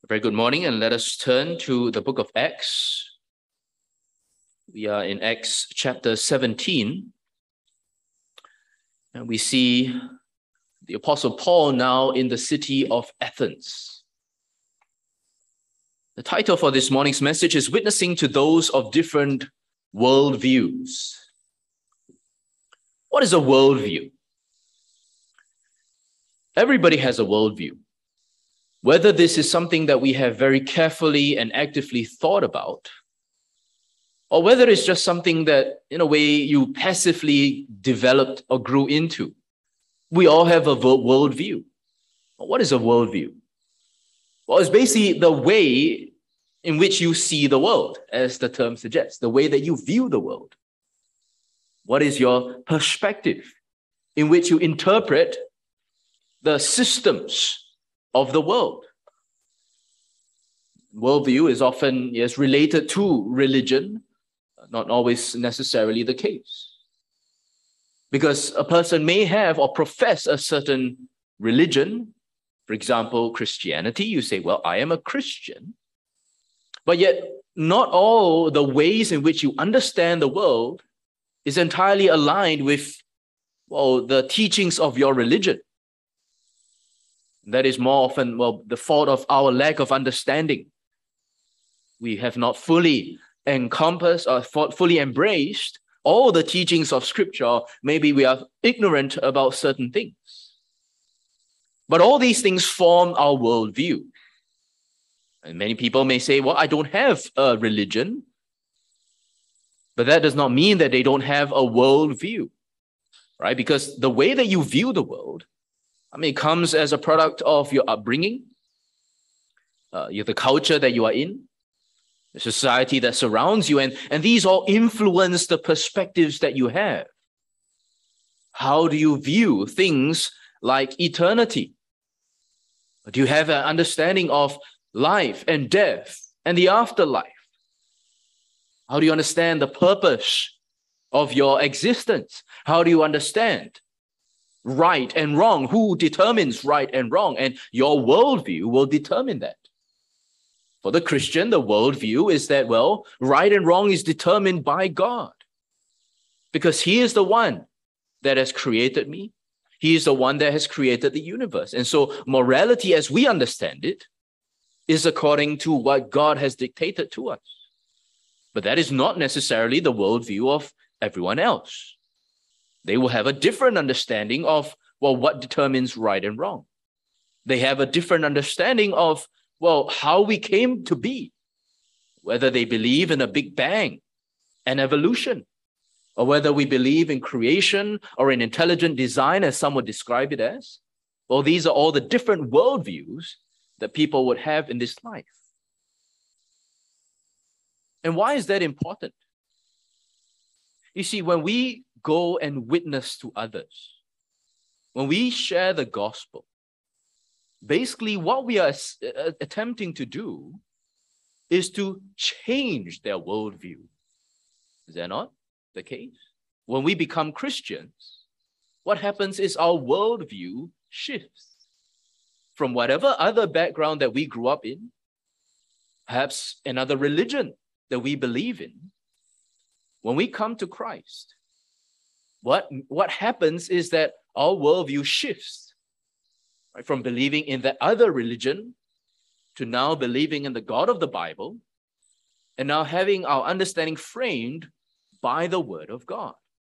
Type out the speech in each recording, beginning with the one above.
Very good morning, and let us turn to the book of Acts. We are in Acts chapter 17, and we see the Apostle Paul now in the city of Athens. The title for this morning's message is Witnessing to Those of Different Worldviews. What is a worldview? Everybody has a worldview. Whether this is something that we have very carefully and actively thought about, or whether it's just something that, in a way, you passively developed or grew into, we all have a worldview. What is a worldview? Well, it's basically the way in which you see the world, as the term suggests, the way that you view the world. What is your perspective in which you interpret the systems of the world? Worldview is often related to religion, not always necessarily the case. Because a person may have or profess a certain religion, for example, Christianity. You say, well, I am a Christian. But yet, not all the ways in which you understand the world is entirely aligned with, the teachings of your religion. That is more often, the fault of our lack of understanding. We have not fully encompassed or fully embraced all the teachings of Scripture. Maybe we are ignorant about certain things. But all these things form our worldview. And many people may say, well, I don't have a religion. But that does not mean that they don't have a worldview, right? Because the way that you view the world, it comes as a product of your upbringing, the culture that you are in, the society that surrounds you, and these all influence the perspectives that you have. How do you view things like eternity? Do you have an understanding of life and death and the afterlife? How do you understand the purpose of your existence? How do you understand right and wrong? Who determines right and wrong? And your worldview will determine that. For the Christian, the worldview is that, right and wrong is determined by God. Because He is the one that has created me. He is the one that has created the universe. And so morality, as we understand it, is according to what God has dictated to us. But that is not necessarily the worldview of everyone else. They will have a different understanding of, what determines right and wrong. They have a different understanding of, how we came to be. Whether they believe in a big bang and evolution, or whether we believe in creation or in intelligent design, as some would describe it as. These are all the different worldviews that people would have in this life. And why is that important? You see, when we go and witness to others, when we share the gospel, basically what we are attempting to do is to change their worldview. Is that not the case? When we become Christians, what happens is our worldview shifts from whatever other background that we grew up in, perhaps another religion that we believe in. When we come to Christ, what happens is that our worldview shifts, right, from believing in that other religion to now believing in the God of the Bible, and now having our understanding framed by the Word of God.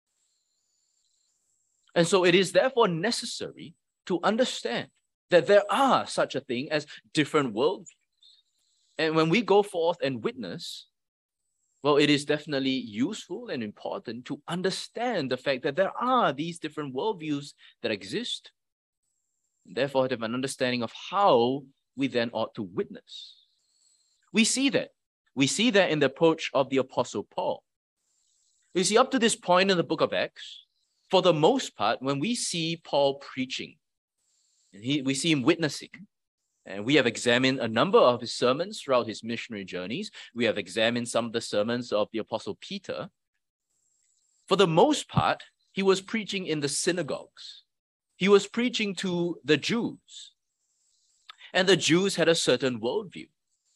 And so it is therefore necessary to understand that there are such a thing as different worldviews. And when we go forth and witness, it is definitely useful and important to understand the fact that there are these different worldviews that exist. And therefore, to have an understanding of how we then ought to witness. We see that. We see that in the approach of the Apostle Paul. You see, up to this point in the book of Acts, for the most part, when we see Paul preaching, and we see him witnessing, and we have examined a number of his sermons throughout his missionary journeys. We have examined some of the sermons of the Apostle Peter. For the most part, he was preaching in the synagogues. He was preaching to the Jews. And the Jews had a certain worldview,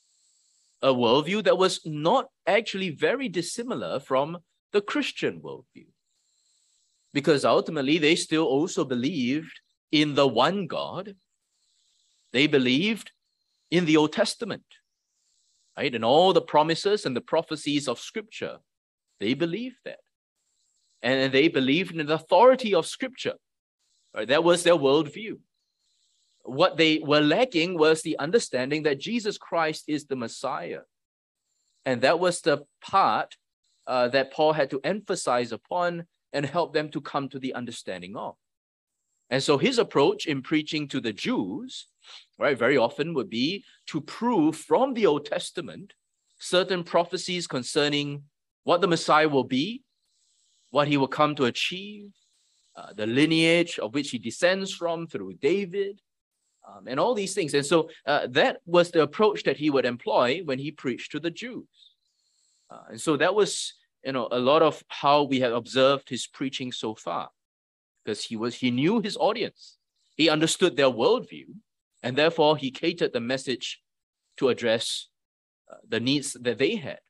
a worldview that was not actually very dissimilar from the Christian worldview. Because ultimately, they still also believed in the one God. They believed in the Old Testament, right? And all the promises and the prophecies of Scripture. They believed that. And they believed in the authority of Scripture. Right? That was their worldview. What they were lacking was the understanding that Jesus Christ is the Messiah. And that was the part that Paul had to emphasize upon and help them to come to the understanding of. And so his approach in preaching to the Jews, right, very often would be to prove from the Old Testament certain prophecies concerning what the Messiah will be, what he will come to achieve, the lineage of which he descends from through David, and all these things. And so that was the approach that he would employ when he preached to the Jews. And so that was, a lot of how we have observed his preaching so far, because he knew his audience. He understood their worldview, and therefore he catered the message to address the needs that they had.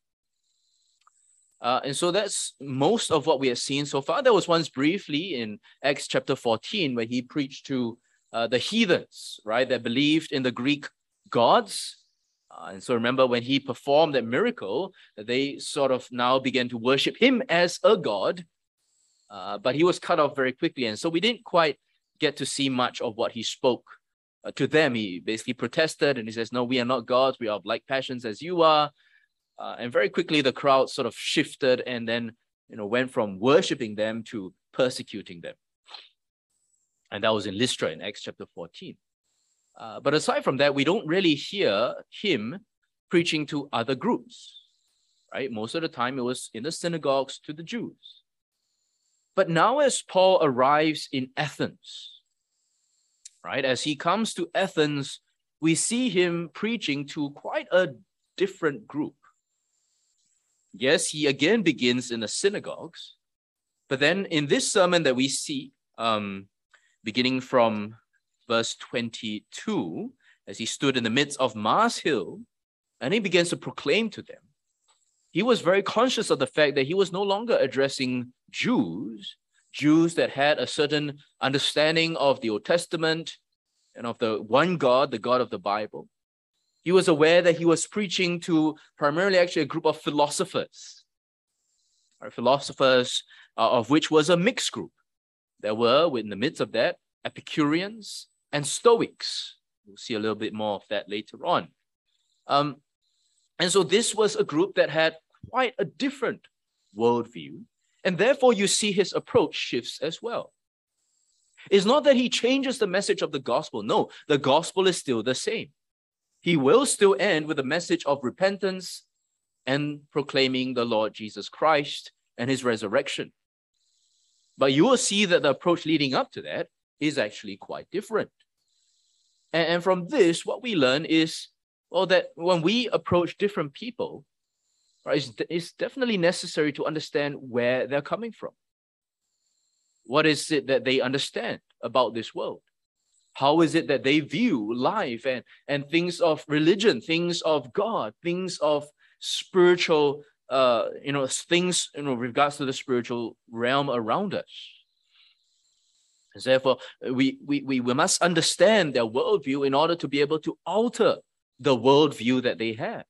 And so that's most of what we have seen so far. There was once briefly in Acts chapter 14 where he preached to the heathens, right, that believed in the Greek gods. And so remember when he performed that miracle, they sort of now began to worship him as a god, but he was cut off very quickly. And so we didn't quite get to see much of what he spoke to them. He basically protested and he says, no, we are not gods. We are of like passions as you are. And very quickly, the crowd sort of shifted and then, went from worshiping them to persecuting them. And that was in Lystra in Acts chapter 14. But aside from that, we don't really hear him preaching to other groups, right? Most of the time, it was in the synagogues to the Jews. But now as Paul arrives in Athens, right, as he comes to Athens, we see him preaching to quite a different group. Yes, he again begins in the synagogues, but then in this sermon that we see, beginning from verse 22, as he stood in the midst of Mars Hill, and he begins to proclaim to them, he was very conscious of the fact that he was no longer addressing Jews that had a certain understanding of the Old Testament and of the one God, the God of the Bible. He was aware that he was preaching to primarily actually a group of philosophers, of which was a mixed group. There were, in the midst of that, Epicureans and Stoics. We'll see a little bit more of that later on. And so this was a group that had quite a different worldview, and therefore you see his approach shifts as well. It's not that he changes the message of the gospel. No, the gospel is still the same. He will still end with a message of repentance and proclaiming the Lord Jesus Christ and his resurrection. But you will see that the approach leading up to that is actually quite different. And from this, what we learn is, that when we approach different people, right, it's definitely necessary to understand where they're coming from. What is it that they understand about this world? How is it that they view life and things of religion, things of God, things of spiritual, things in regards to the spiritual realm around us? And therefore, we must understand their worldview in order to be able to alter the worldview that they have.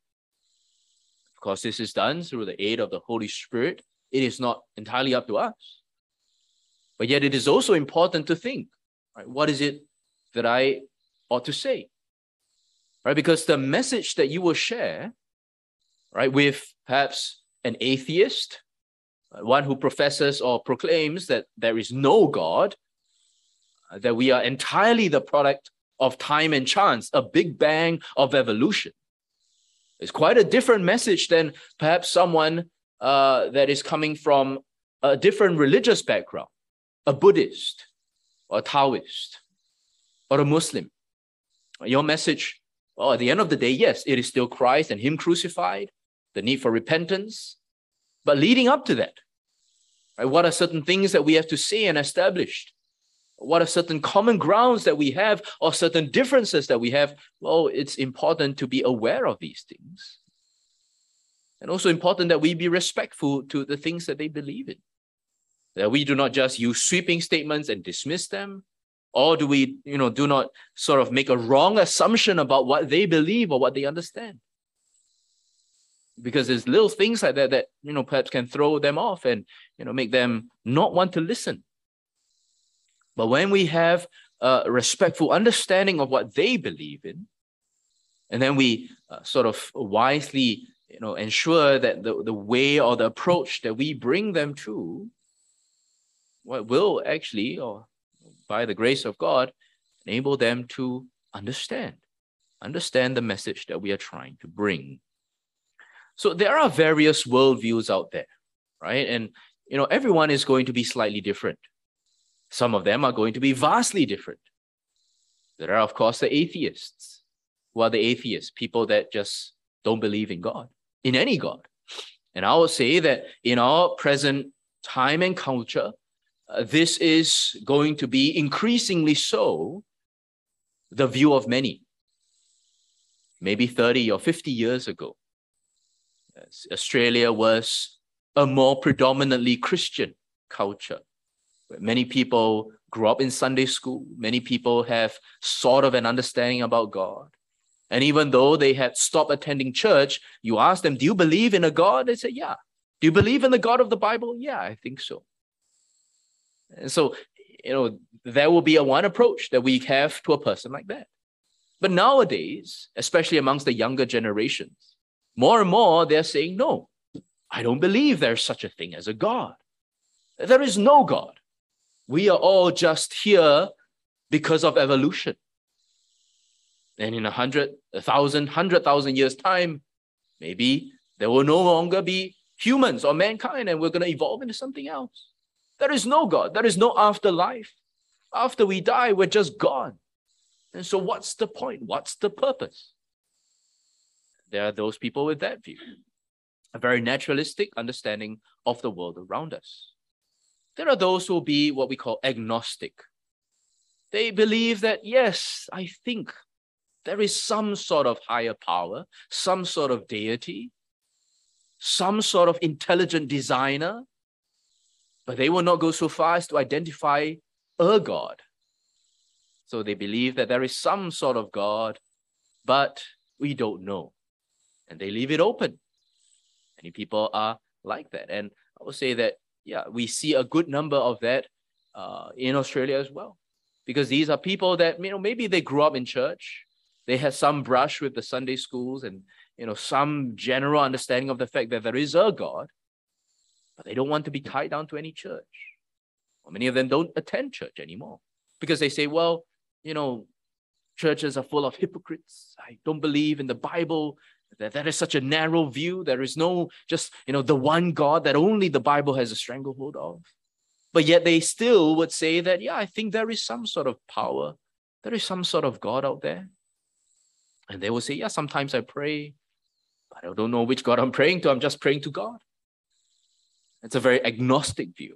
Of course, this is done through the aid of the Holy Spirit. It is not entirely up to us. But yet it is also important to think, right, what is it that I ought to say? Right? Because the message that you will share, right, with perhaps an atheist, one who professes or proclaims that there is no God, that we are entirely the product of time and chance, a big bang of evolution. It's quite a different message than perhaps someone that is coming from a different religious background, a Buddhist or a Taoist or a Muslim. Your message, at the end of the day, yes, it is still Christ and him crucified, the need for repentance. But leading up to that, right, what are certain things that we have to say and establish? what are certain common grounds that we have or certain differences that we have? Well, it's important to be aware of these things. And also important that we be respectful to the things that they believe in. That we do not just use sweeping statements and dismiss them, or do we, do not sort of make a wrong assumption about what they believe or what they understand. Because there's little things like that perhaps can throw them off and, make them not want to listen. But when we have a respectful understanding of what they believe in, and then we sort of wisely, ensure that the way or the approach that we bring them to, what will actually, or by the grace of God, enable them to understand the message that we are trying to bring. So there are various worldviews out there, right? And, everyone is going to be slightly different. Some of them are going to be vastly different. There are, of course, the atheists. Who are the atheists? People that just don't believe in God, in any God. And I would say that in our present time and culture, this is going to be increasingly so the view of many. Maybe 30 or 50 years ago, Australia was a more predominantly Christian culture. Many people grew up in Sunday school. Many people have sort of an understanding about God. And even though they had stopped attending church, you ask them, do you believe in a God? They say, yeah. Do you believe in the God of the Bible? Yeah, I think so. And so, there will be one approach that we have to a person like that. But nowadays, especially amongst the younger generations, more and more they're saying, no, I don't believe there's such a thing as a God. There is no God. We are all just here because of evolution. And in 100,000 years' time, maybe there will no longer be humans or mankind, and we're going to evolve into something else. There is no God. There is no afterlife. After we die, we're just gone. And so what's the point? What's the purpose? There are those people with that view, a very naturalistic understanding of the world around us. There are those who will be what we call agnostic. They believe that, yes, I think there is some sort of higher power, some sort of deity, some sort of intelligent designer, but they will not go so far as to identify a God. So they believe that there is some sort of God, but we don't know. And they leave it open. Many people are like that. And I would say that, yeah, we see a good number of that in Australia as well. Because these are people that, maybe they grew up in church. They had some brush with the Sunday schools and, some general understanding of the fact that there is a God, but they don't want to be tied down to any church. Or many of them don't attend church anymore because they say, well, churches are full of hypocrites. I don't believe in the Bible. That is such a narrow view. There is no just, the one God that only the Bible has a stranglehold of. But yet they still would say that, yeah, I think there is some sort of power. There is some sort of God out there. And they will say, yeah, sometimes I pray, but I don't know which God I'm praying to. I'm just praying to God. It's a very agnostic view.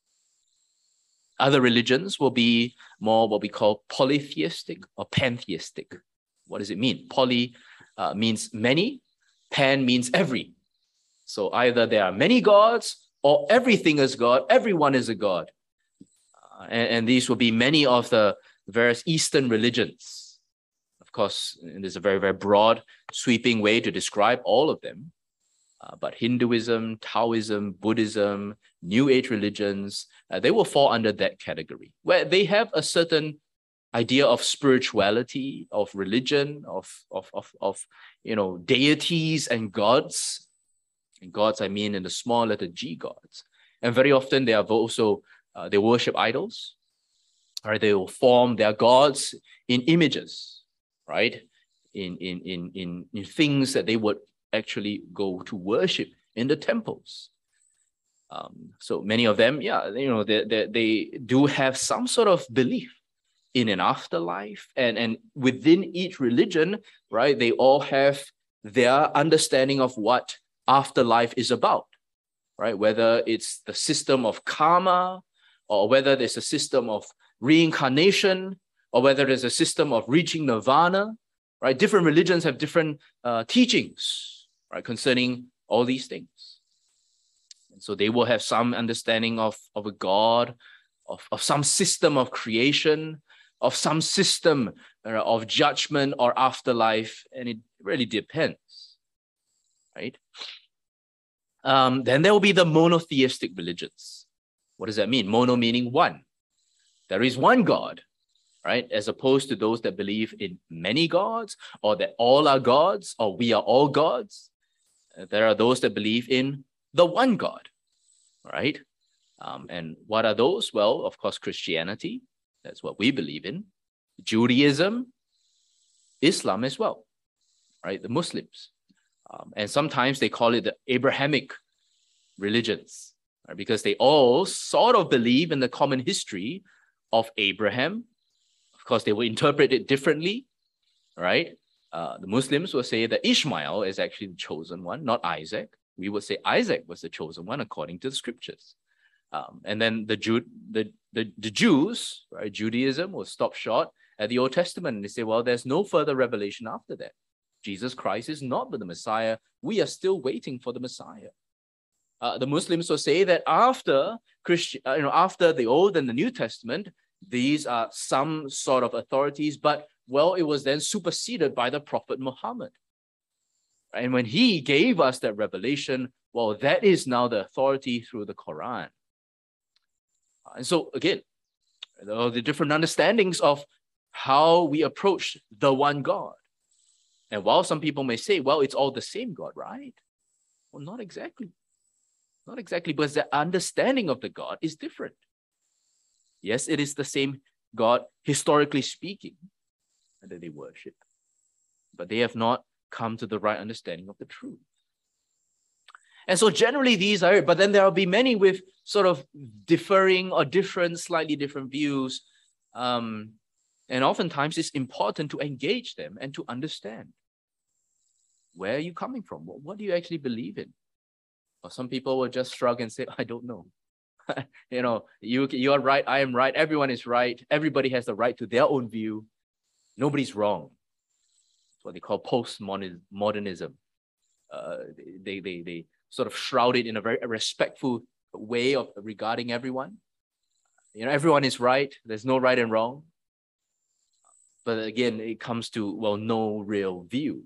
Other religions will be more what we call polytheistic or pantheistic. What does it mean? Poly means many, pan means every. So either there are many gods or everything is God, everyone is a God. And these will be many of the various Eastern religions. Of course, there's a very, very broad, sweeping way to describe all of them. But Hinduism, Taoism, Buddhism, New Age religions, they will fall under that category, where they have a certain idea of spirituality, of religion, of deities and gods. And gods, I mean in the small letter G gods. And very often they are also, they worship idols, right? They will form their gods in images, right? In things that they would actually go to worship in the temples. So many of them, yeah, they do have some sort of belief in an afterlife, and within each religion, right, they all have their understanding of what afterlife is about, right? Whether it's the system of karma, or whether there's a system of reincarnation, or whether there's a system of reaching nirvana, right? Different religions have different teachings, right, concerning all these things. And so they will have some understanding of a God, of some system of creation, of some system of judgment or afterlife, and it really depends, right? Then there will be the monotheistic religions. What does that mean? Mono meaning one. There is one God, right? As opposed to those that believe in many gods, or that all are gods, or we are all gods. There are those that believe in the one God, right? And what are those? Well, of course, Christianity. That's what we believe in. Judaism, Islam as well, right? The Muslims. And sometimes they call it the Abrahamic religions, right? Because they all sort of believe in the common history of Abraham. Of course, they will interpret it differently, right? The Muslims will say that Ishmael is actually the chosen one, not Isaac. We would say Isaac was the chosen one according to the scriptures. And then the Jews, right, Judaism will stop short at the Old Testament, and they say, well, there's no further revelation after that. Jesus Christ is not the Messiah. We are still waiting for the Messiah. The Muslims will say that after after the Old and the New Testament, these are some sort of authorities, but well, it was then superseded by the Prophet Muhammad. And when he gave us that revelation, well, that is now the authority through the Quran. And so again, there are the different understandings of how we approach the one God. And while some people may say, well, it's all the same God, right? Well, not exactly. Not exactly, because the understanding of the God is different. Yes, it is the same God, historically speaking, that they worship. But they have not come to the right understanding of the truth. And so generally these are, but then there will be many with sort of differing or different, slightly different views. And oftentimes it's important to engage them and to understand. Where are you coming from? What do you actually believe in? Or some people will just shrug and say, I don't know. You are right, I am right, everyone is right. Everybody has the right to their own view. Nobody's wrong. It's what they call postmodernism. They sort of shroud it in a very respectful way of regarding everyone. Everyone is right. There's no right and wrong. But again, it comes to, well, no real view.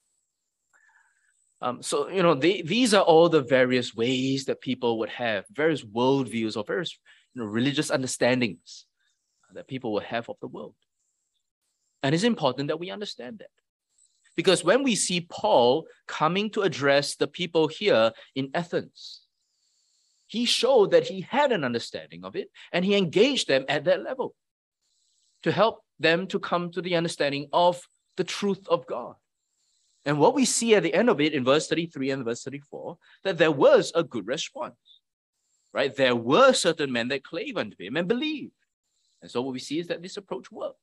These are all the various ways that people would have, various worldviews or various religious understandings that people will have of the world. And it's important that we understand that. Because when we see Paul coming to address the people here in Athens, he showed that he had an understanding of it, and he engaged them at that level to help them to come to the understanding of the truth of God. And what we see at the end of it in verse 33 and verse 34, that there was a good response, right? There were certain men that clave unto him and believed. And so what we see is that this approach worked.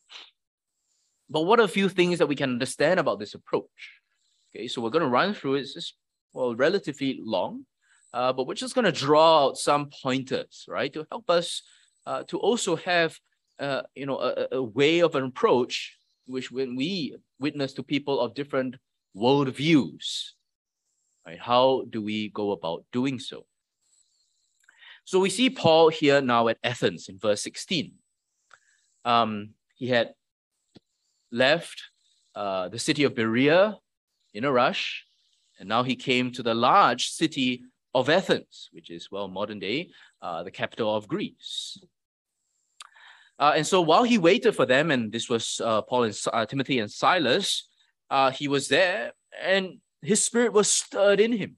But what are a few things that we can understand about this approach? Okay, so we're going to run through it. It's just, relatively long, but we're just going to draw out some pointers, right, to help us to also have, a way of an approach which when we witness to people of different worldviews, right, how do we go about doing so? So we see Paul here now at Athens in verse 16. He had left the city of Berea in a rush, and now he came to the large city of Athens, which is, modern day, the capital of Greece. And so while he waited for them, and this was Paul and Timothy and Silas, he was there, and his spirit was stirred in him.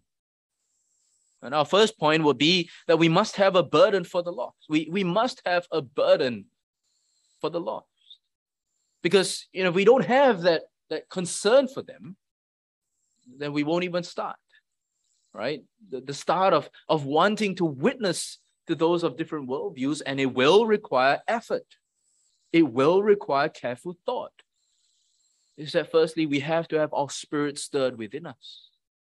And our first point would be that we must have a burden for the lost. We must have a burden for the lost. Because, if we don't have that concern for them, then we won't even start, right? The start of wanting to witness to those of different worldviews, and it will require effort. It will require careful thought. Is that firstly, we have to have our spirit stirred within us.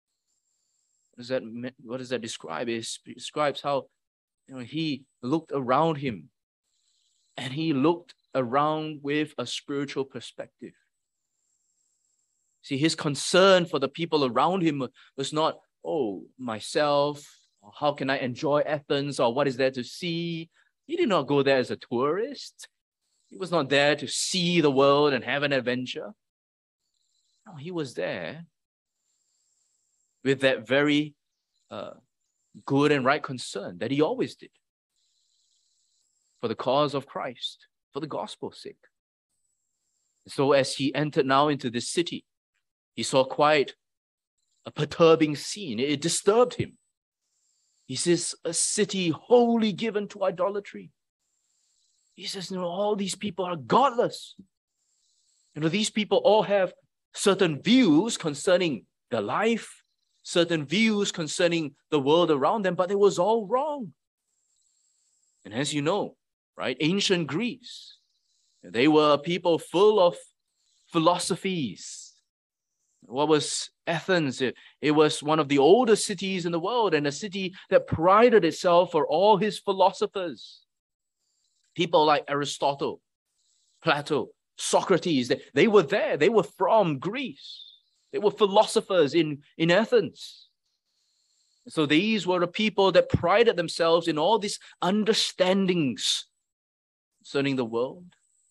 What does that describe? It describes how he looked around him And he looked around with a spiritual perspective. See, his concern for the people around him was not, oh, myself, or how can I enjoy Athens, or what is there to see? He did not go there as a tourist. He was not there to see the world and have an adventure. No, he was there with that very good and right concern that he always did for the cause of Christ, for the gospel's sake. So as he entered now into this city, he saw quite a perturbing scene. It disturbed him. He says, a city wholly given to idolatry. He says, all these people are godless. These people all have certain views concerning their life, certain views concerning the world around them, but it was all wrong. And as you know, right, ancient Greece, they were a people full of philosophies. What was Athens? It was one of the oldest cities in the world, and a city that prided itself for all his philosophers. People like Aristotle, Plato, Socrates, they were there. They were from Greece. They were philosophers in Athens. So these were the people that prided themselves in all these understandings concerning the world.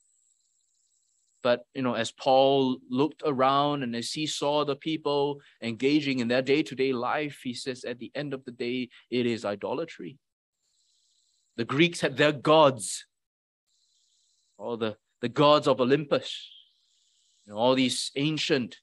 But, as Paul looked around and as he saw the people engaging in their day-to-day life, he says, at the end of the day, it is idolatry. The Greeks had their gods, all the gods of Olympus, all these ancient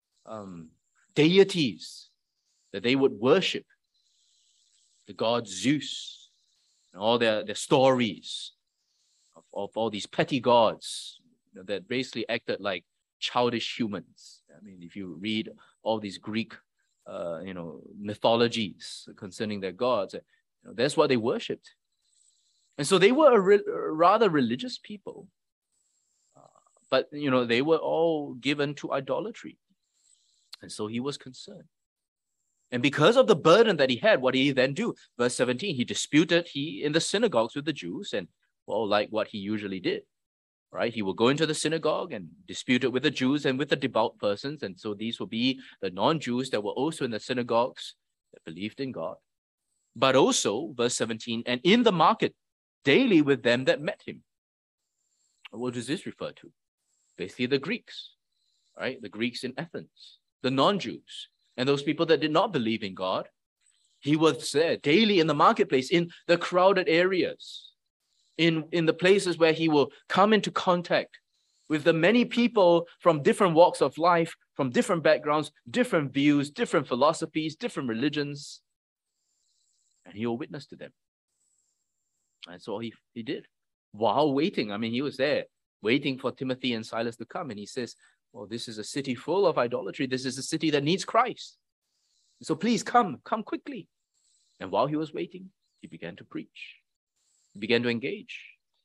deities that they would worship, the god Zeus, and all their stories of all these petty gods that basically acted like childish humans. I mean, if you read all these Greek, mythologies concerning their gods, that's what they worshipped. And so they were a rather religious people, but they were all given to idolatry. And so he was concerned. And because of the burden that he had, what did he then do? Verse 17, he disputed in the synagogues with the Jews, and like what he usually did, right? He will go into the synagogue and dispute it with the Jews and with the devout persons. And so these will be the non-Jews that were also in the synagogues that believed in God. But also, verse 17, and in the market daily with them that met him. What does this refer to? Basically the Greeks, right? The Greeks in Athens, the non-Jews, and those people that did not believe in God. He was there daily in the marketplace, in the crowded areas, in the places where he will come into contact with the many people from different walks of life, from different backgrounds, different views, different philosophies, different religions, and he will witness to them. And so he did while waiting. I mean, he was there waiting for Timothy and Silas to come. And he says, well, this is a city full of idolatry. This is a city that needs Christ. So please come quickly. And while he was waiting, he began to preach. He began to engage.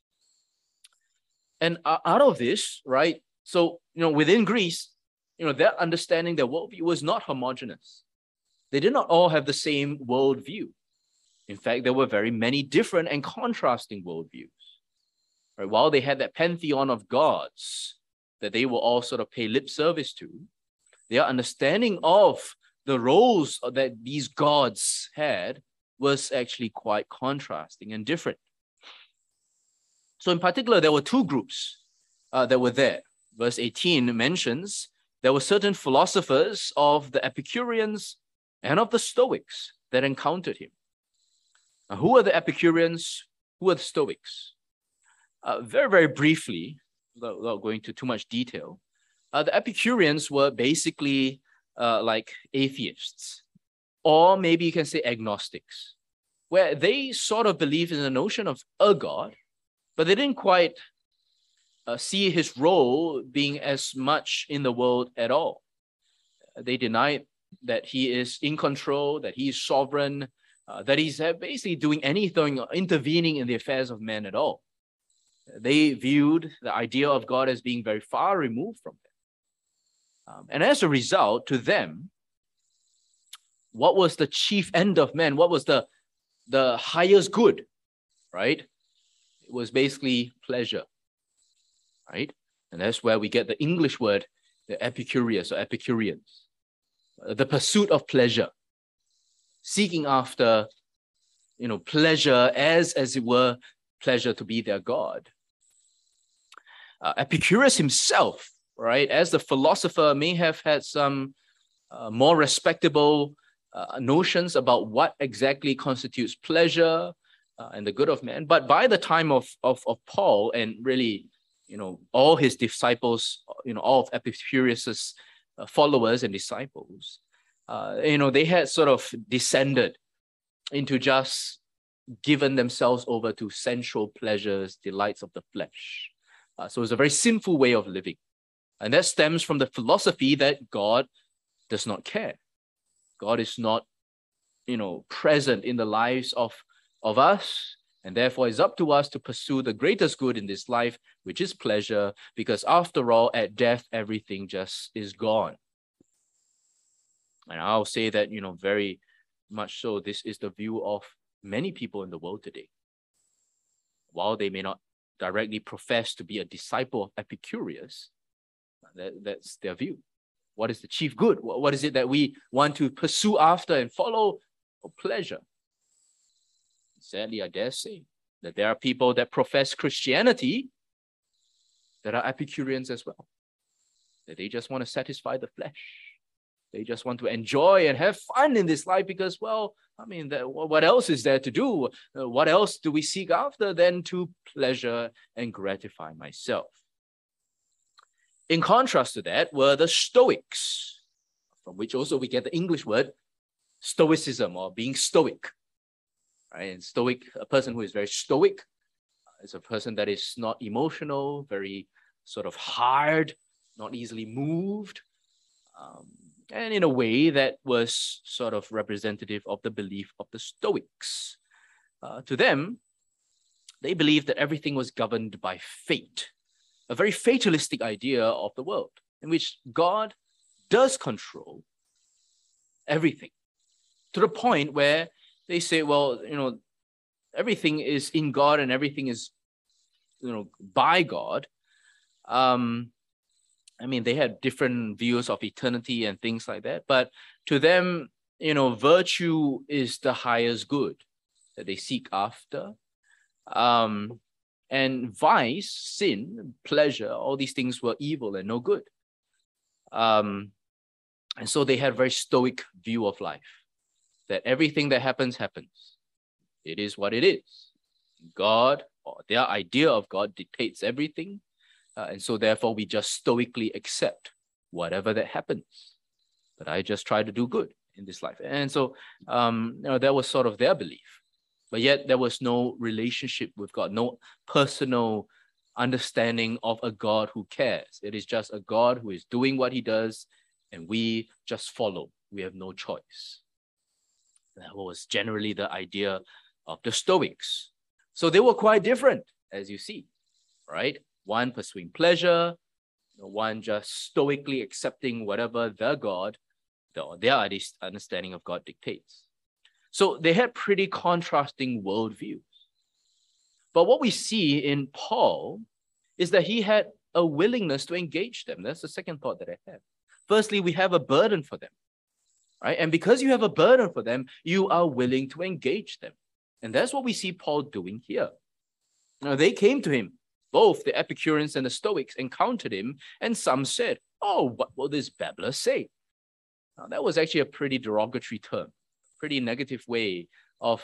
And out of this, right, so, within Greece, their understanding, their worldview was not homogeneous. They did not all have the same worldview. In fact, there were very many different and contrasting worldviews. Right? While they had that pantheon of gods that they will all sort of pay lip service to, their understanding of the roles that these gods had was actually quite contrasting and different. So in particular, there were two groups that were there. Verse 18 mentions there were certain philosophers of the Epicureans and of the Stoics that encountered him. Now, who are the Epicureans? Who are the Stoics? Very, very briefly, without going into too much detail, the Epicureans were basically like atheists, or maybe you can say agnostics, where they sort of believed in the notion of a God, but they didn't quite see his role being as much in the world at all. They denied that he is in control, that he is sovereign, that he's basically doing anything, intervening in the affairs of men at all. They viewed the idea of God as being very far removed from them. And as a result, to them, what was the chief end of man? What was the highest good, right? It was basically pleasure, right? And that's where we get the English word, the Epicurus or Epicureans. The pursuit of pleasure, seeking after, pleasure as it were, pleasure to be their God. Epicurus himself, right, as the philosopher, may have had some more respectable notions about what exactly constitutes pleasure and the good of man. But by the time of Paul, and really, all his disciples, all of Epicurus's followers and disciples, they had sort of descended into just given themselves over to sensual pleasures, delights of the flesh. So it's a very sinful way of living. And that stems from the philosophy that God does not care. God is not, present in the lives of us. And therefore, it's up to us to pursue the greatest good in this life, which is pleasure, because after all, at death, everything just is gone. And I'll say that, very much so, this is the view of many people in the world today. While they may not directly profess to be a disciple of Epicurus, that's their view. What is the chief good? What is it that we want to pursue after and follow for pleasure? Sadly, I dare say that there are people that profess Christianity that are Epicureans as well. That they just want to satisfy the flesh. They just want to enjoy and have fun in this life because, what else is there to do? What else do we seek after than to pleasure and gratify myself? In contrast to that were the Stoics, from which also we get the English word stoicism, or being stoic. Right? And stoic, a person who is very stoic, is a person that is not emotional, very sort of hard, not easily moved, and in a way that was sort of representative of the belief of the Stoics. To them, they believed that everything was governed by fate, a very fatalistic idea of the world, in which God does control everything, to the point where they say, everything is in God and everything is, by God. They had different views of eternity and things like that. But to them, virtue is the highest good that they seek after. And vice, sin, pleasure, all these things were evil and no good. And so they had a very stoic view of life, that everything that happens, happens. It is what it is. God, or their idea of God, dictates everything. And so therefore, we just stoically accept whatever that happens. But I just try to do good in this life. And so that was sort of their belief. But yet there was no relationship with God, no personal understanding of a God who cares. It is just a God who is doing what he does, and we just follow. We have no choice. That was generally the idea of the Stoics. So they were quite different, as you see, right? One pursuing pleasure, one just stoically accepting whatever their God, their understanding of God dictates. So they had pretty contrasting worldviews. But what we see in Paul is that he had a willingness to engage them. That's the second thought that I have. Firstly, we have a burden for them, right? And because you have a burden for them, you are willing to engage them. And that's what we see Paul doing here. Now, they came to him, both the Epicureans and the Stoics encountered him, and some said, "Oh, what will this babbler say?" Now, that was actually a pretty derogatory term, pretty negative way of,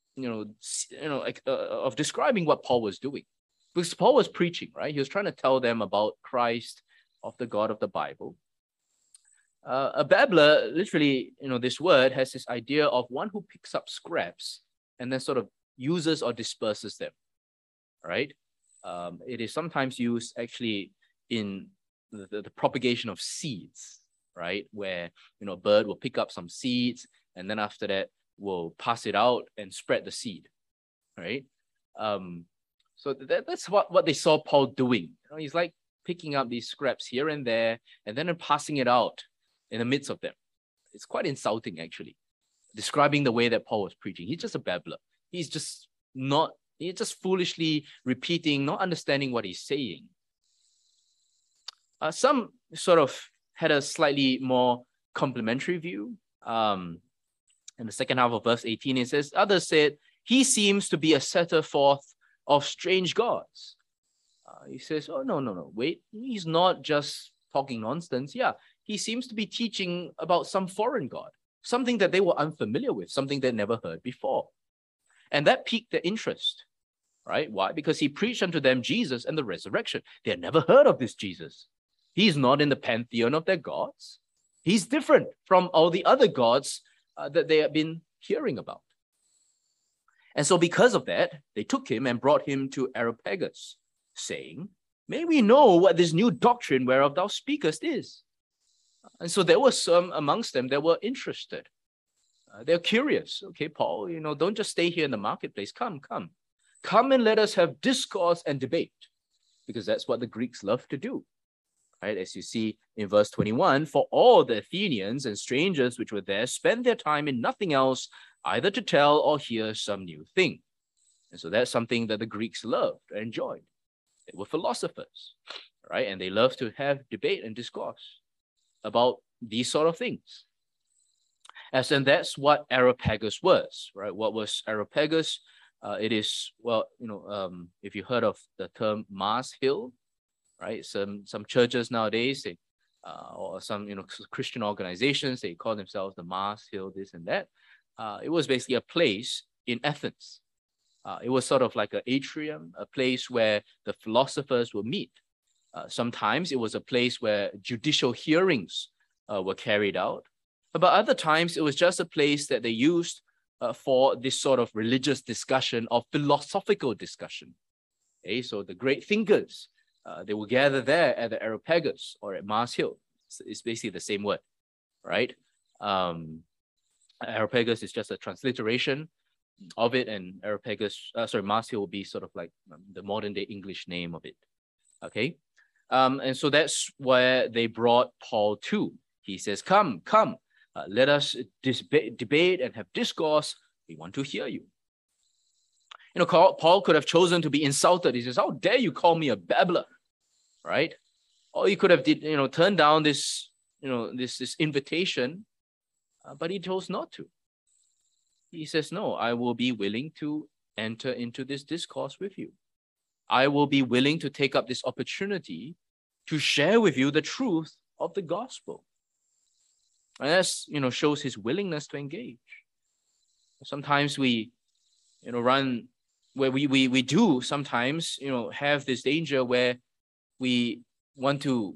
of describing what Paul was doing. Because Paul was preaching, right? He was trying to tell them about Christ, of the God of the Bible. A babbler, literally, this word has this idea of one who picks up scraps and then sort of uses or disperses them, right? It is sometimes used actually in the propagation of seeds, right? Where, a bird will pick up some seeds and then after that will pass it out and spread the seed, right? So that's what they saw Paul doing. He's like picking up these scraps here and there and then passing it out in the midst of them. It's quite insulting, actually, describing the way that Paul was preaching. He's just a babbler. He's just not, He's just foolishly repeating, not understanding what he's saying. Some sort of had a slightly more complimentary view. In the second half of verse 18, it says, others said, he seems to be a setter forth of strange gods. He says, oh, no, wait, he's not just talking nonsense. Yeah, he seems to be teaching about some foreign god, something that they were unfamiliar with, something they never heard before. And that piqued their interest, right? Why? Because he preached unto them Jesus and the resurrection. They had never heard of this Jesus. He's not in the pantheon of their gods. He's different from all the other gods that they had been hearing about. And so because of that, they took him and brought him to Areopagus, saying, may we know what this new doctrine whereof thou speakest is. And so there were some amongst them that were interested. They're curious. Okay, Paul, don't just stay here in the marketplace. Come and let us have discourse and debate, because that's what the Greeks love to do. Right? As you see in verse 21, for all the Athenians and strangers which were there spent their time in nothing else, either to tell or hear some new thing. And so that's something that the Greeks loved and enjoyed. They were philosophers, right? And they loved to have debate and discourse about these sort of things. And that's what Areopagus was, right? What was Areopagus? It is, if you heard of the term Mars Hill, right? Some churches nowadays, or some Christian organizations, they call themselves the Mars Hill, this and that. It was basically a place in Athens. It was sort of like an atrium, a place where the philosophers would meet. Sometimes it was a place where judicial hearings were carried out. But other times it was just a place that they used for this sort of religious discussion or philosophical discussion. Okay, so the great thinkers, they will gather there at the Areopagus or at Mars Hill. It's basically the same word, right? Areopagus is just a transliteration of it, and Mars Hill will be sort of like the modern day English name of it. Okay, and so that's where they brought Paul to. He says, come, let us debate and have discourse. We want to hear you. Paul could have chosen to be insulted. He says, how dare you call me a babbler, right? Or he could have turned down this invitation, but he chose not to. He says, no, I will be willing to enter into this discourse with you. I will be willing to take up this opportunity to share with you the truth of the gospel. And that, shows his willingness to engage. Sometimes we, run where we do sometimes, have this danger where we want to,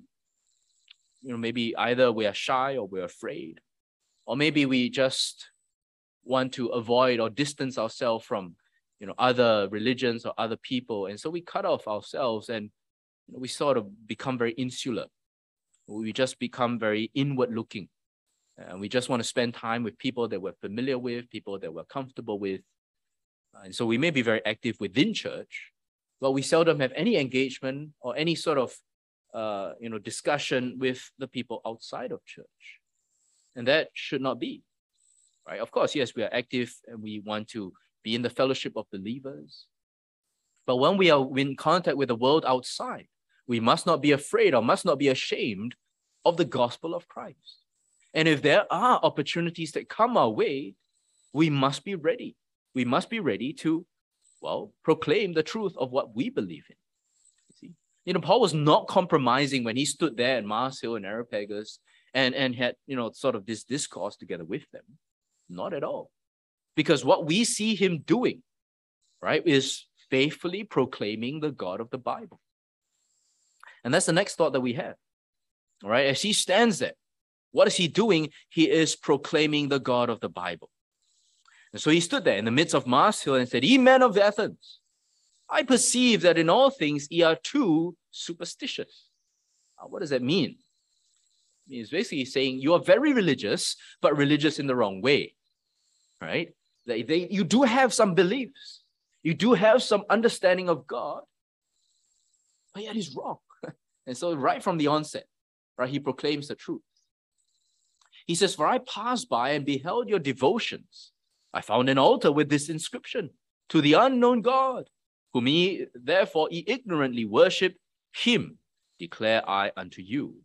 maybe either we are shy or we're afraid, or maybe we just want to avoid or distance ourselves from, other religions or other people. And so we cut off ourselves and we sort of become very insular. We just become very inward looking. And we just want to spend time with people that we're familiar with, people that we're comfortable with. And so we may be very active within church, but we seldom have any engagement or any sort of, discussion with the people outside of church. And that should not be, right? Of course, yes, we are active and we want to be in the fellowship of believers. But when we are in contact with the world outside, we must not be afraid or must not be ashamed of the gospel of Christ. And if there are opportunities that come our way, we must be ready. We must be ready to, proclaim the truth of what we believe in. You see, Paul was not compromising when he stood there at Mars Hill and Areopagus and had, sort of this discourse together with them. Not at all. Because what we see him doing, right, is faithfully proclaiming the God of the Bible. And that's the next thought that we have. All right, as he stands there, what is he doing? He is proclaiming the God of the Bible. And so he stood there in the midst of Mars Hill and said, ye men of Athens, I perceive that in all things ye are too superstitious. What does that mean? It's basically saying you are very religious, but religious in the wrong way, right? You do have some beliefs. You do have some understanding of God, but yet he's wrong. And so right from the onset, right, he proclaims the truth. He says, for I passed by and beheld your devotions. I found an altar with this inscription, to the unknown God, whom ye therefore ye ignorantly worship, him declare I unto you.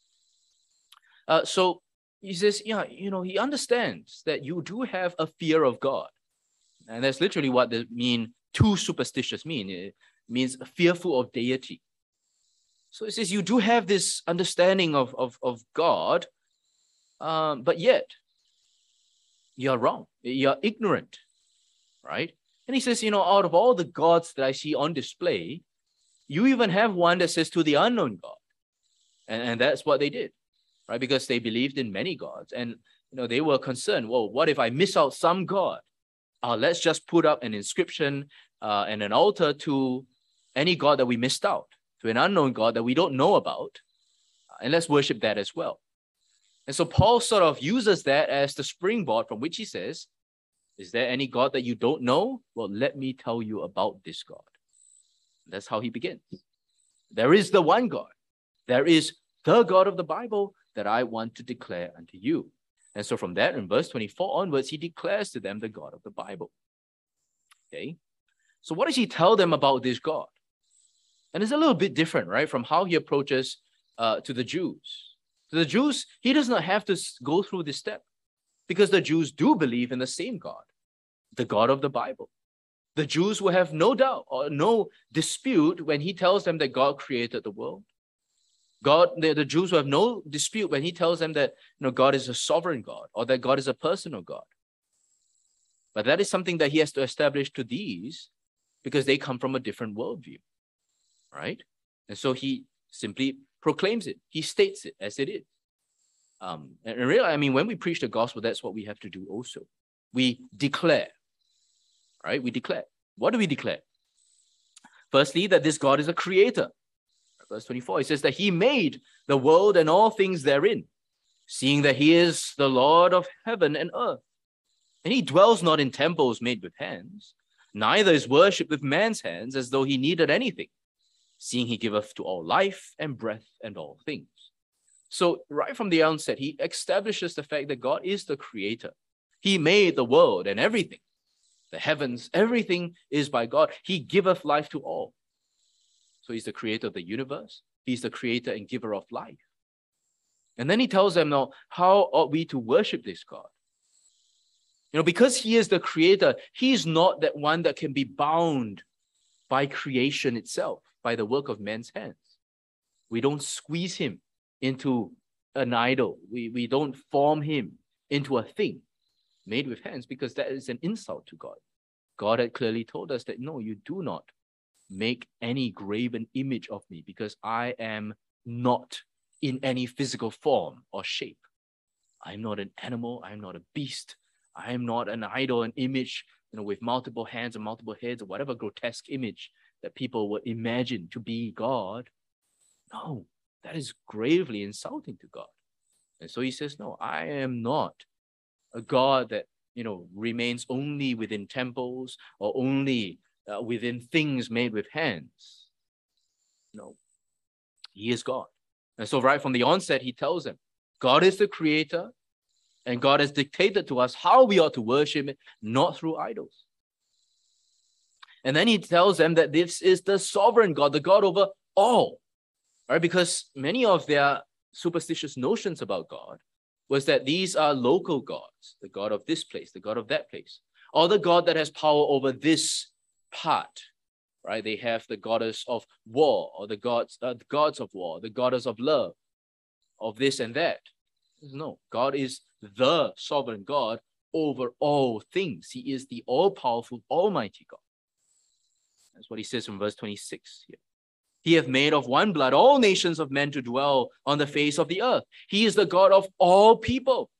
So he says, yeah, he understands that you do have a fear of God. And that's literally what the mean too superstitious mean. It means fearful of deity. So it says you do have this understanding of God, but yet you're wrong. You're ignorant, right? And he says, out of all the gods that I see on display, you even have one that says to the unknown God. And that's what they did, right? Because they believed in many gods. And they were concerned, well, what if I miss out some God? Let's just put up an inscription and an altar to any God that we missed out, to an unknown God that we don't know about, and let's worship that as well. And so Paul sort of uses that as the springboard from which he says, is there any God that you don't know? Well, let me tell you about this God. That's how he begins. There is the one God. There is the God of the Bible that I want to declare unto you. And so from that, in verse 24 onwards, he declares to them the God of the Bible. Okay? So what does he tell them about this God? And it's a little bit different, right, from how he approaches to the Jews. To the Jews, he does not have to go through this step because the Jews do believe in the same God, the God of the Bible. The Jews will have no doubt or no dispute when he tells them that God created the world. The Jews will have no dispute when he tells them that God is a sovereign God or that God is a personal God. But that is something that he has to establish to these because they come from a different worldview, right? And so he simply proclaims it. He states it as it is. And really, when we preach the gospel, that's what we have to do also. We declare, right? We declare. What do we declare? Firstly, that this God is a creator. Verse 24, it says that he made the world and all things therein, seeing that he is the Lord of heaven and earth. And he dwells not in temples made with hands, neither is worshipped with man's hands as though he needed anything, seeing he giveth to all life and breath and all things. So right from the outset, he establishes the fact that God is the creator. He made the world and everything, the heavens, everything is by God. He giveth life to all. So he's the creator of the universe. He's the creator and giver of life. And then he tells them now, how ought we to worship this God? Because he is the creator, he's not that one that can be bound by creation itself, by the work of man's hands. We don't squeeze him into an idol. We don't form him into a thing made with hands because that is an insult to God. God had clearly told us that, no, you do not make any graven image of me because I am not in any physical form or shape. I'm not an animal. I'm not a beast. I am not an idol, an image, with multiple hands and multiple heads or whatever grotesque image that people would imagine to be God. No, that is gravely insulting to God. And so he says, no, I am not a God that, remains only within temples or only within things made with hands. No, he is God. And so right from the onset, he tells them, God is the creator, and God has dictated to us how we ought to worship him, not through idols. And then he tells them that this is the sovereign God, the God over all, right? Because many of their superstitious notions about God was that these are local gods, the God of this place, the God of that place, or the God that has power over this part, right? They have the goddess of war, or the gods of war, the goddess of love, of this and that. No, God is the sovereign God over all things. He is the all-powerful, almighty God. That's what he says in verse 26 here. He hath made of one blood all nations of men to dwell on the face of the earth. He is the God of all people.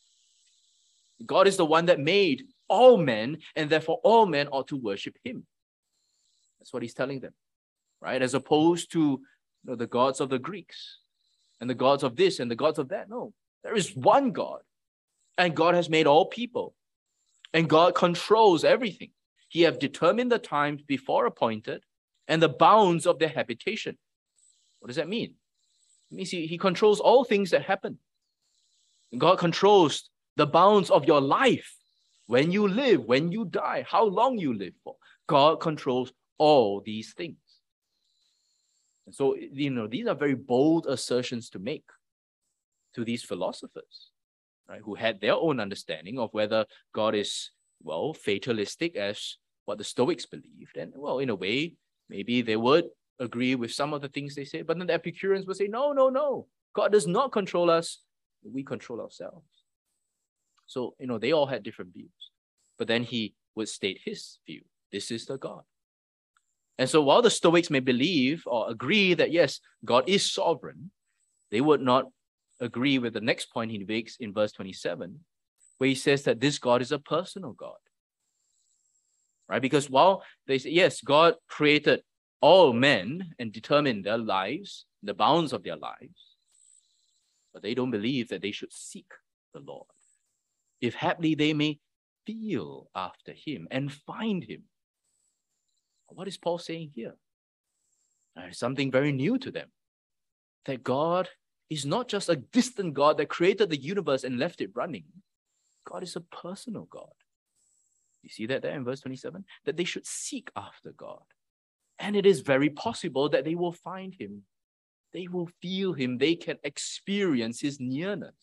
God is the one that made all men, and therefore all men ought to worship him. That's what he's telling them, right? As opposed to the gods of the Greeks and the gods of this and the gods of that. No, there is one God, and God has made all people, and God controls everything. He have determined the times before appointed and the bounds of their habitation. What does that mean? It means he controls all things that happen. God controls the bounds of your life, when you live, when you die, how long you live for. God controls all these things. And so, these are very bold assertions to make to these philosophers, right, who had their own understanding of whether God is, fatalistic as what the Stoics believed. And, in a way, maybe they would agree with some of the things they say, but then the Epicureans would say, no, God does not control us. We control ourselves. So, they all had different views. But then he would state his view. This is the God. And so while the Stoics may believe or agree that, yes, God is sovereign, they would not agree with the next point he makes in verse 27, where he says that this God is a personal God. Right? Because while they say, yes, God created all men and determined their lives, the bounds of their lives, but they don't believe that they should seek the Lord, if haply they may feel after him and find him. What is Paul saying here? Something very new to them. That God is not just a distant God that created the universe and left it running. God is a personal God. You see that there in verse 27? That they should seek after God. And it is very possible that they will find him. They will feel him. They can experience his nearness.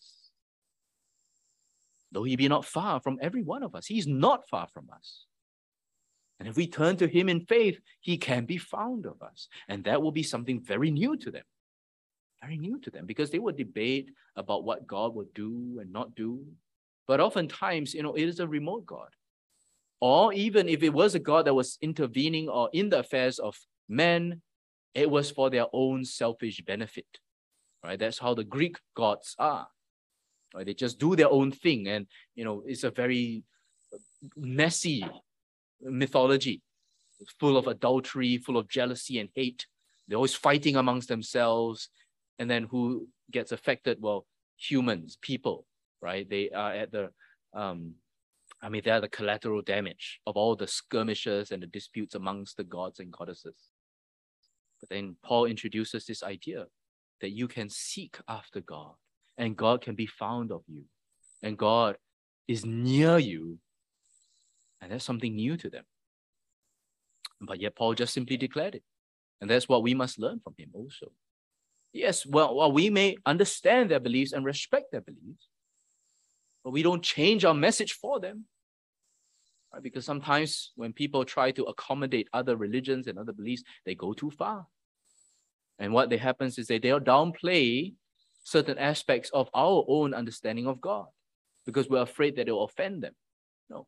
Though he be not far from every one of us. He is not far from us. And if we turn to him in faith, he can be found of us. And that will be something very new to them. Very new to them, because they will debate about what God will do and not do. But oftentimes, it is a remote God. Or even if it was a God that was intervening or in the affairs of men, it was for their own selfish benefit. Right? That's how the Greek gods are. Right? They just do their own thing. And, it's a very messy mythology, full of adultery, full of jealousy and hate. They're always fighting amongst themselves. And then who gets affected? Well, humans, people, right? They are at they're the collateral damage of all the skirmishes and the disputes amongst the gods and goddesses. But then Paul introduces this idea that you can seek after God, and God can be found of you, and God is near you. And that's something new to them. But yet Paul just simply declared it. And that's what we must learn from him also. Yes, while we may understand their beliefs and respect their beliefs, but we don't change our message for them. Right? Because sometimes when people try to accommodate other religions and other beliefs, they go too far. And what happens is they'll downplay certain aspects of our own understanding of God because we're afraid that it will offend them. No.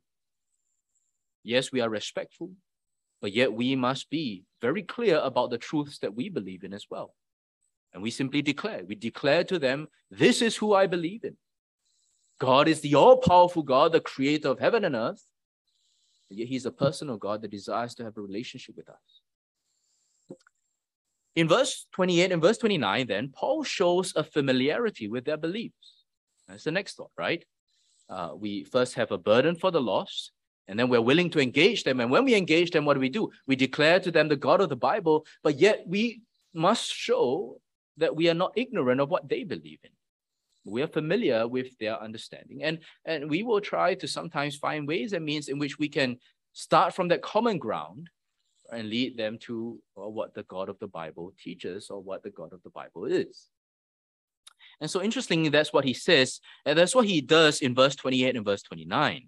Yes, we are respectful, but yet we must be very clear about the truths that we believe in as well. And we simply declare to them, this is who I believe in. God is the all-powerful God, the creator of heaven and earth. And yet he's a personal God that desires to have a relationship with us. In verse 28 and verse 29, then, Paul shows a familiarity with their beliefs. That's the next thought, right? We first have a burden for the lost, and then we're willing to engage them. And when we engage them, what do? We declare to them the God of the Bible, but yet we must show that we are not ignorant of what they believe in. We are familiar with their understanding. And we will try to sometimes find ways and means in which we can start from that common ground and lead them to what the God of the Bible teaches or what the God of the Bible is. And so interestingly, that's what he says, and that's what he does in verse 28 and verse 29.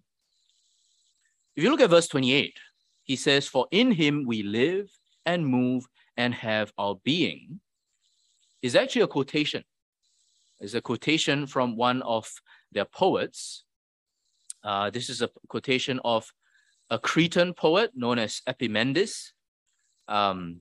If you look at verse 28, he says, for in him we live and move and have our being. Is actually a quotation. It's a quotation from one of their poets. This is a quotation of a Cretan poet known as Epimenides. And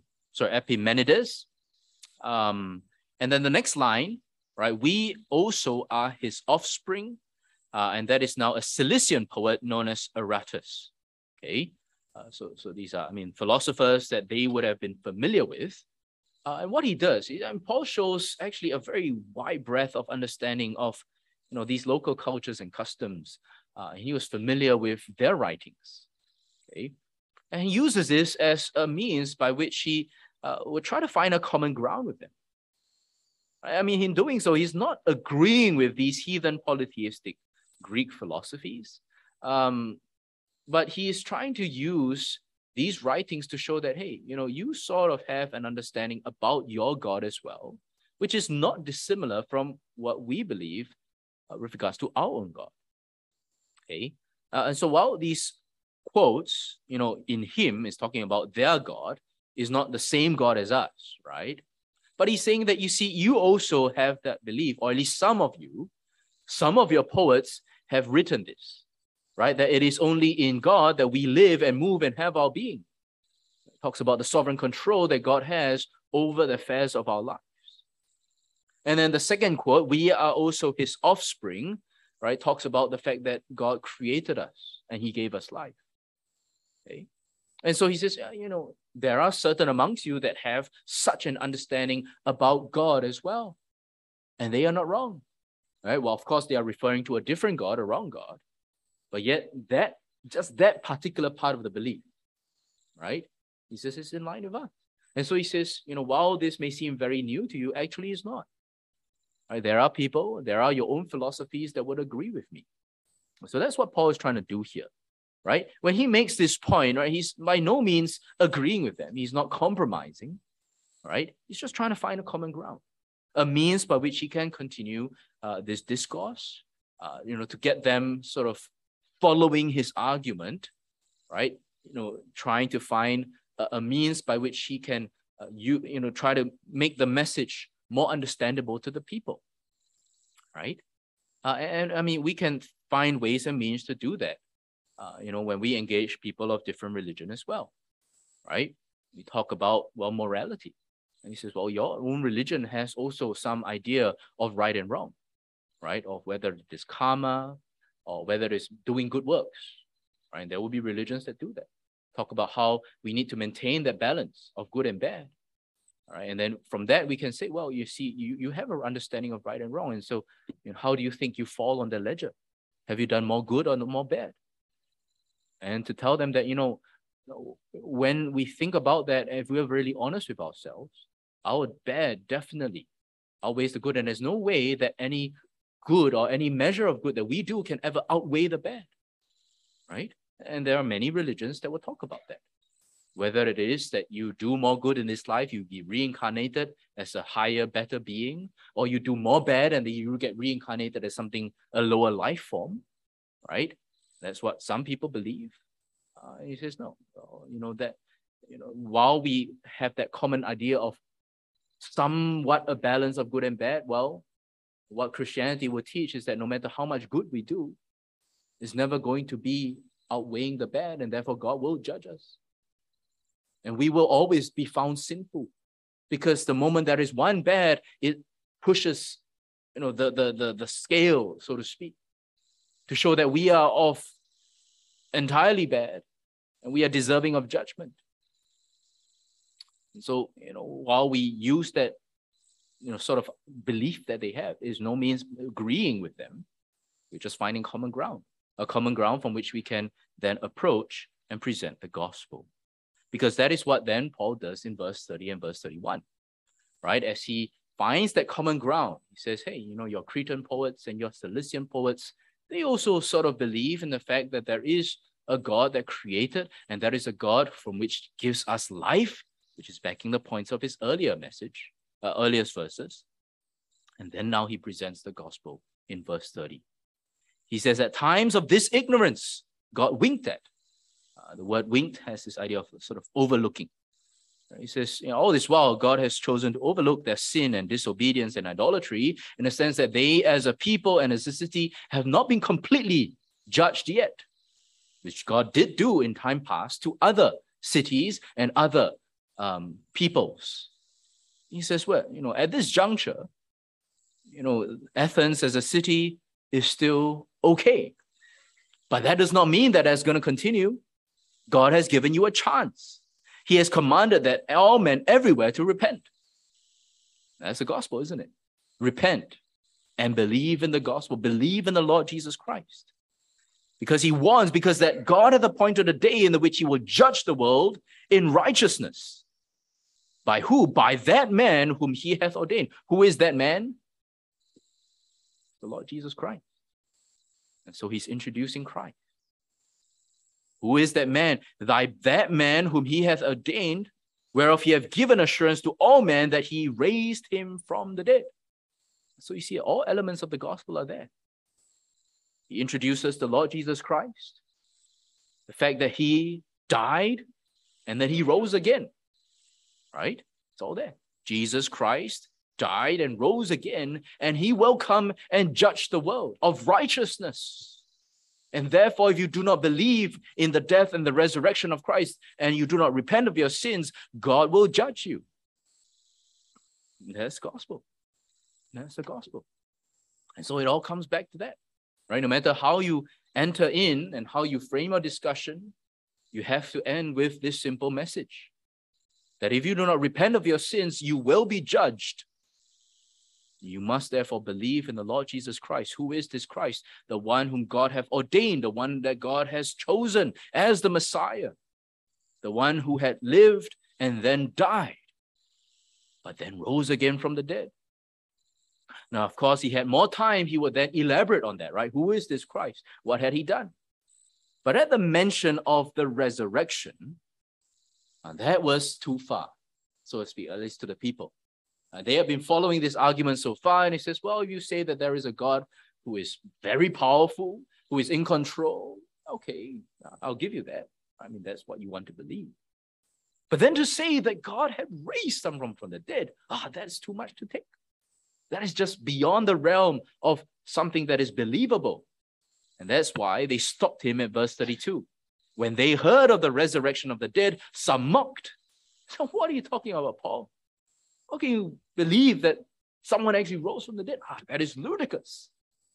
then the next line, right? We also are his offspring. And that is now a Cilician poet known as Aratus. Okay. So these are, philosophers that they would have been familiar with. And what he does, Paul shows actually a very wide breadth of understanding of, these local cultures and customs. And he was familiar with their writings. Okay, and he uses this as a means by which he would try to find a common ground with them. In doing so, he's not agreeing with these heathen polytheistic Greek philosophies, but he is trying to use these writings to show that, hey, you sort of have an understanding about your God as well, which is not dissimilar from what we believe with regards to our own God. Okay. And so while these quotes, in him is talking about their God, is not the same God as us, right? But he's saying that, you see, you also have that belief, or at least some of your poets have written this, right? That it is only in God that we live and move and have our being. It talks about the sovereign control that God has over the affairs of our lives. And then the second quote, we are also his offspring, right? Talks about the fact that God created us and he gave us life. Okay. And so he says, there are certain amongst you that have such an understanding about God as well. And they are not wrong. Right? Well, of course, they are referring to a different God, a wrong God. But yet just that particular part of the belief, right? He says it's in line with us. And so he says, while this may seem very new to you, actually it's not. Right? There are your own philosophies that would agree with me. So that's what Paul is trying to do here. Right? When he makes this point, right, he's by no means agreeing with them. He's not compromising, right? He's just trying to find a common ground, a means by which he can continue this discourse, to get them sort of following his argument, right? Trying to find a means by which he can, try to make the message more understandable to the people, right? And I mean, we can find ways and means to do that. When we engage people of different religion as well, right? We talk about, morality. And he says, well, your own religion has also some idea of right and wrong, right? Of whether it is karma or whether it's doing good works, right? And there will be religions that do that. Talk about how we need to maintain that balance of good and bad, right? And then from that, we can say, well, you see, you have an understanding of right and wrong. And so how do you think you fall on the ledger? Have you done more good or more bad? And to tell them that, when we think about that, if we're really honest with ourselves, our bad definitely outweighs the good. And there's no way that any good or any measure of good that we do can ever outweigh the bad, right? And there are many religions that will talk about that. Whether it is that you do more good in this life, you be reincarnated as a higher, better being, or you do more bad and then you get reincarnated as a lower life form, right? That's what some people believe. He says, no, while we have that common idea of somewhat a balance of good and bad, well, what Christianity will teach is that no matter how much good we do, it's never going to be outweighing the bad, and therefore God will judge us. And we will always be found sinful, because the moment there is one bad, it pushes, the scale, so to speak, to show that we are of entirely bad and we are deserving of judgment. And so, while we use that, sort of belief that they have, is no means agreeing with them. We're just finding common ground, a common ground from which we can then approach and present the gospel. Because that is what then Paul does in verse 30 and verse 31, right? As he finds that common ground, he says, hey, your Cretan poets and your Cilician poets, they also sort of believe in the fact that there is a God that created, and there is a God from which gives us life, which is backing the points of his earlier message, earliest verses. And then now he presents the gospel in verse 30. He says, at times of this ignorance, God winked at. The word winked has this idea of sort of overlooking. He says, all this while, God has chosen to overlook their sin and disobedience and idolatry, in the sense that they as a people and as a city have not been completely judged yet, which God did do in time past to other cities and other peoples. He says, well, at this juncture, Athens as a city is still okay. But that does not mean that that's going to continue. God has given you a chance. He has commanded that all men everywhere to repent. That's the gospel, isn't it? Repent and believe in the gospel. Believe in the Lord Jesus Christ. Because that God hath appointed a day in which he will judge the world in righteousness. By who? By that man whom he hath ordained. Who is that man? The Lord Jesus Christ. And so he's introducing Christ. Who is that man? That man whom he hath ordained, whereof he hath given assurance to all men that he raised him from the dead. So you see, all elements of the gospel are there. He introduces the Lord Jesus Christ, the fact that he died and that he rose again, right? It's all there. Jesus Christ died and rose again, and he will come and judge the world of righteousness. And therefore, if you do not believe in the death and the resurrection of Christ, and you do not repent of your sins, God will judge you. That's gospel. That's the gospel. And so it all comes back to that, right? No matter how you enter in and how you frame a discussion, you have to end with this simple message, that if you do not repent of your sins, you will be judged. You must therefore believe in the Lord Jesus Christ. Who is this Christ? The one whom God hath ordained, the one that God has chosen as the Messiah, the one who had lived and then died, but then rose again from the dead. Now, of course, he had more time. He would then elaborate on that, right? Who is this Christ? What had he done? But at the mention of the resurrection, that was too far, so to speak, at least to the people. They have been following this argument so far, and he says, well, if you say that there is a God who is very powerful, who is in control, okay, I'll give you that. I mean, that's what you want to believe. But then to say that God had raised someone from the dead, that's too much to take. That is just beyond the realm of something that is believable. And that's why they stopped him at verse 32. When they heard of the resurrection of the dead, some mocked. So what are you talking about, Paul? How can you believe that someone actually rose from the dead? That is ludicrous.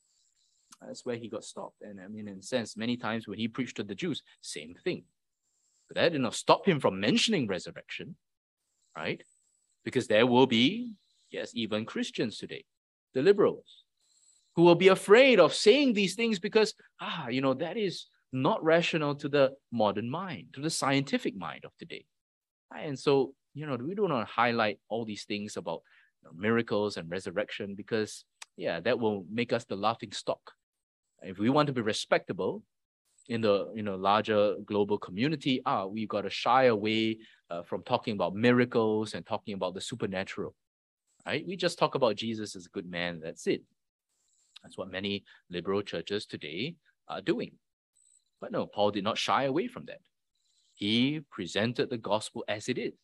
That's where he got stopped. And I mean, in a sense, many times when he preached to the Jews, same thing. But that did not stop him from mentioning resurrection, right? Because there will be, yes, even Christians today, the liberals, who will be afraid of saying these things because, that is not rational to the modern mind, to the scientific mind of today. And so, we do not highlight all these things about miracles and resurrection because, that will make us the laughing stock. If we want to be respectable in the larger global community, we've got to shy away from talking about miracles and talking about the supernatural. Right? We just talk about Jesus as a good man. That's it. That's what many liberal churches today are doing. But no, Paul did not shy away from that. He presented the gospel as it is.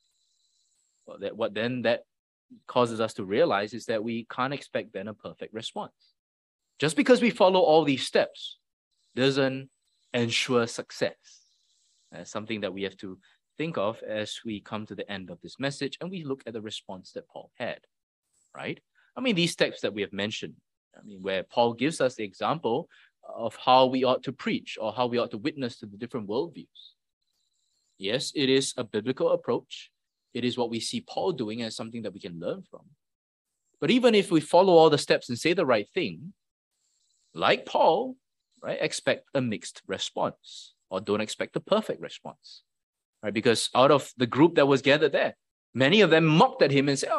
Well, that causes us to realize is that we can't expect then a perfect response. Just because we follow all these steps doesn't ensure success. That's something that we have to think of as we come to the end of this message and we look at the response that Paul had, right? I mean, these steps that we have mentioned, where Paul gives us the example of how we ought to preach or how we ought to witness to the different worldviews. Yes, it is a biblical approach. It is what we see Paul doing as something that we can learn from. But even if we follow all the steps and say the right thing, like Paul, right, expect a mixed response or don't expect a perfect response. Right? Because out of the group that was gathered there, many of them mocked at him and said,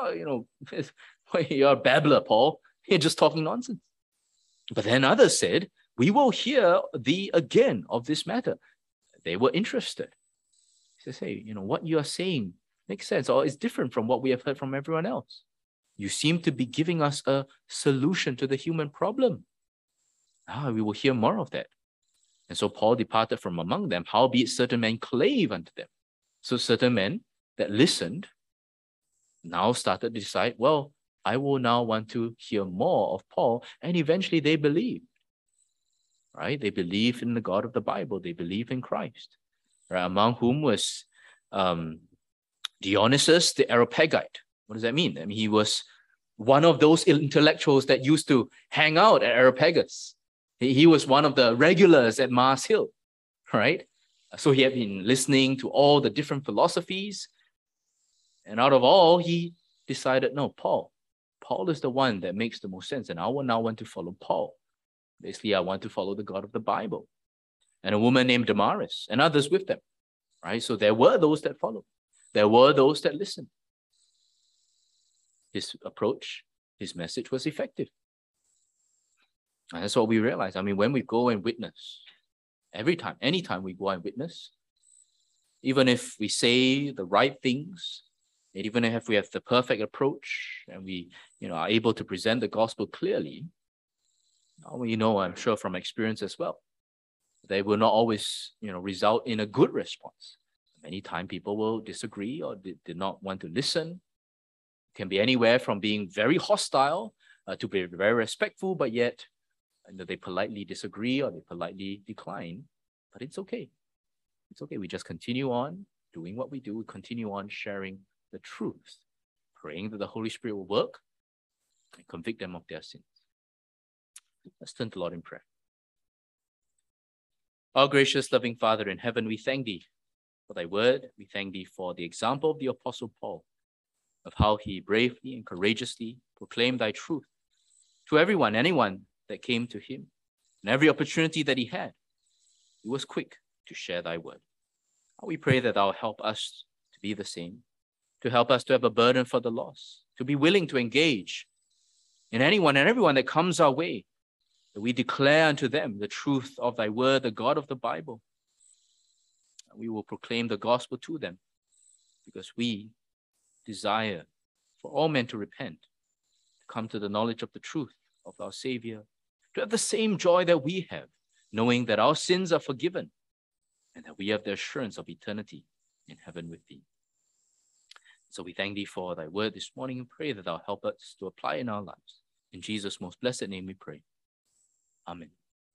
you're a babbler, Paul. You're just talking nonsense. But then others said, we will hear thee again of this matter. They were interested. He says, hey, what you are saying makes sense or is different from what we have heard from everyone else. You seem to be giving us a solution to the human problem. We will hear more of that. And so Paul departed from among them, howbeit certain men clave unto them. So certain men that listened now started to decide, well, I will now want to hear more of Paul. And eventually they believed, right? They believe in the God of the Bible. They believe in Christ, right? Among whom was Dionysius the Areopagite. What does that mean? He was one of those intellectuals that used to hang out at Areopagus. He was one of the regulars at Mars Hill, right? So he had been listening to all the different philosophies. And out of all, he decided, no, Paul is the one that makes the most sense. And I will now want to follow Paul. Basically, I want to follow the God of the Bible. And a woman named Damaris and others with them, right? So there were those that followed. There were those that listened. His approach, his message was effective. And that's what we realize. When we go and witness Every time, anytime we go and witness, even if we say the right things, and even if we have the perfect approach and we are able to present the gospel clearly, I'm sure from experience as well, they will not always result in a good response. Many times people will disagree or did not want to listen. It can be anywhere from being very hostile to be very respectful, but yet they politely disagree or they politely decline. But it's okay. It's okay. We just continue on doing what we do. We continue on sharing the truth, praying that the Holy Spirit will work and convict them of their sins. Let's turn to the Lord in prayer. Our gracious, loving Father in heaven, we thank thee for thy word. We thank thee for the example of the Apostle Paul, of how he bravely and courageously proclaimed thy truth to anyone that came to him. And every opportunity that he had, he was quick to share thy word. We pray that thou help us to be the same, to help us to have a burden for the lost, to be willing to engage in anyone and everyone that comes our way, that we declare unto them the truth of thy word, the God of the Bible. And we will proclaim the gospel to them because we desire for all men to repent, to come to the knowledge of the truth of our Savior, to have the same joy that we have, knowing that our sins are forgiven and that we have the assurance of eternity in heaven with thee. So we thank thee for thy word this morning and pray that thou help us to apply in our lives. In Jesus' most blessed name we pray. Amen.